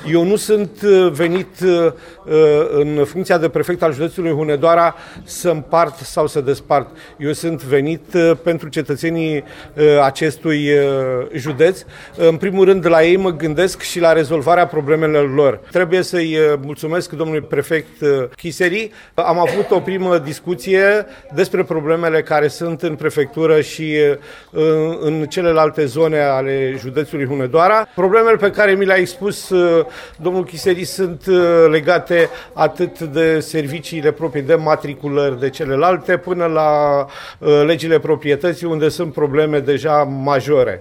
Eu nu sunt venit în funcția de prefect al județului Hunedoara să împart sau să despart. Eu sunt venit pentru cetățenii acestui județ. În primul rând, la ei mă gândesc și la rezolvarea problemelor lor. Trebuie să-i mulțumesc domnului prefect Chiseri. Am avut o primă discuție despre problemele care sunt în prefectură și în celelalte zone ale județului Hunedoara. Problemele pe care mi le-a expus domnul Chiseri sunt legate atât de serviciile proprii, de matriculări, de celelalte, până la legile proprietății, unde sunt probleme deja majore.